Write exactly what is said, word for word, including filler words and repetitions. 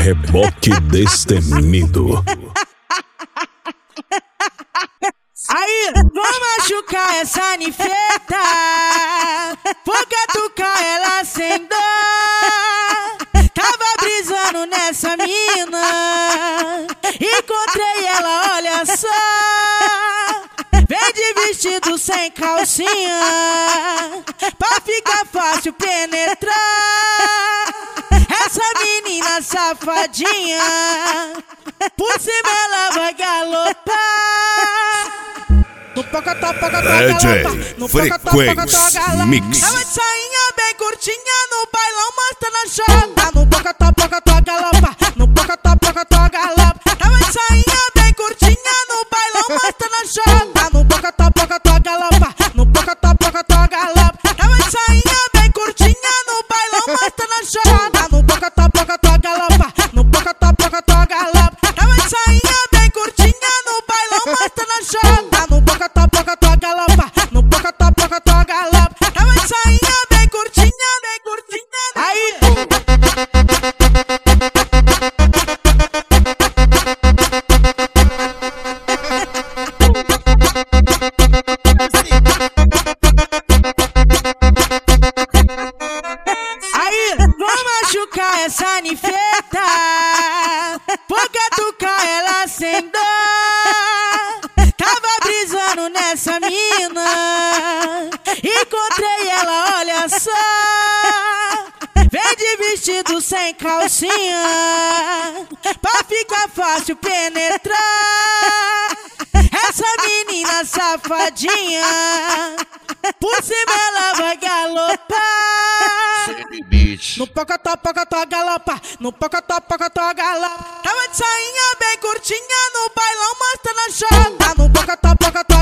Reboque destemido. Aí, vou machucar essa ninfeta, vou catucar ela sem dó. Tava brisando nessa mina, encontrei ela, olha só. Vem de vestido sem calcinha, pra ficar fácil penetrar. Essa menina safadinha, por cima ela vai galopar. No pocotó, pocotó, galopa. No pocotó, pocotó, galopa. Mix. Tava de sainha bem curtinha no bailão, mostrando a chota. No pocotó, pocotó, galopa. No pocotó, pocotó, galopa. Tava de sainha bem curtinha no bailão, mostrando a chota. No pocotó, pocotó, galopa. No pocotó, pocotó, galopa. Tava de sainha bem curtinha no bailão, mostrando a chota. No pocotó, pocotó, galopa. No pocotó, pocotó, galopa. Tava de sainha bem curtinha no bailão, mostrando a chota. No pocotó, pocotó, galopa. No pocotó, pocotó, galopa. Tava de sainha bem curtinha, bem curtinha. Aí. Aí, vou machucar essa ninfeta, vou catucar ela sem dó. Tava brisando nessa mina, encontrei ela, olha só. Vem de vestido sem calcinha, pra ficar fácil penetrar. Essa menina safadinha, por cima ela vai galopar. No pocotó, pocotó, galopa. No pocotó, pocotó, galopa. Tava de sainha bem curtinha no bailão, mostrando a chota. No pocotó, pocotó,